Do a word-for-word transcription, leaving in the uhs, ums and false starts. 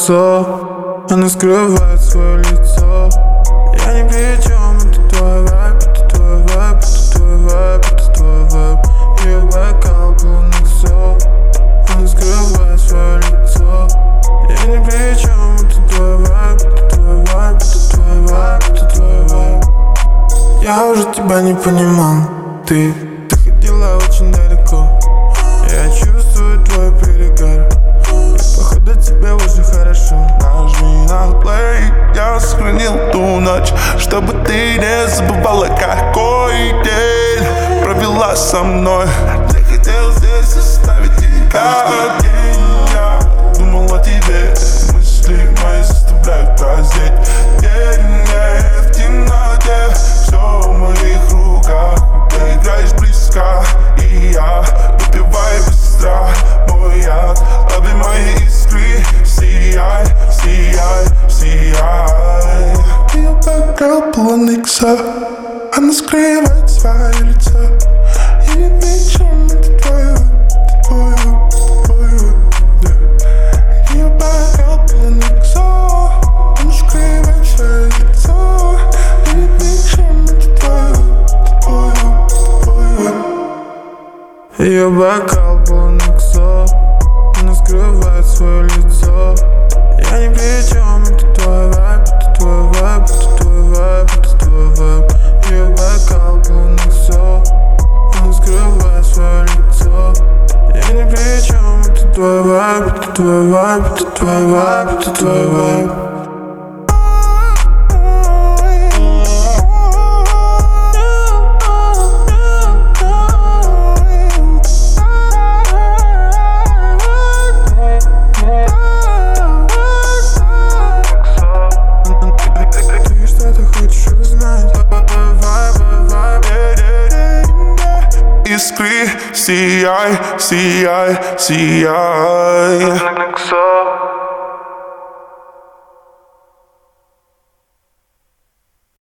лицо, она скрывает свое лицо. Я ни при чем, это твой вайб, это твой вайб, это твой вайб, это твой вайб. Ее бокал полон иксо, она скрывает свое лицо. Я ни при чем, это твой вайб, это твой вайб, это твой вайб, это твой вайб. Я уже тебя не понимал, ты, ты ходила очень далеко. Я чувствую твой перегар, походу тебе уже хорошо. Нажми на плей, я сохранил ту ночь, чтобы ты не забывала, какой день провела со мной. Я хотел здесь оставить тебя. День я думал о тебе, мысли мои заставляют раздеть. День в темноте, все в моих руках. Ты играешь близко, и я выпиваю быстро мой яд. Лови мои искры, сияй, сияй, сияй. Ее бэкграунд полон икса, она скрывает свое лицо. Я не причем, это твой вайб, это твой вайб, это твой вайб. Ее бэкграунд полон икса, она скрывает свое лицо. Я не причем, это твой вайб, это твой вайб, это твой вайб. Ее бокал полон иксо, она скрывает свое лицо. Я ни при чем, это твой вайб, это твой вайб, это твой вайб, это твой вайб. Ее бокал полон иксо, она скрывает свое лицо. Я ни при чем, это твой вайб, это твой вайб, это твой вайб, это твой вайб. Искры, сияй, сияй, сияй.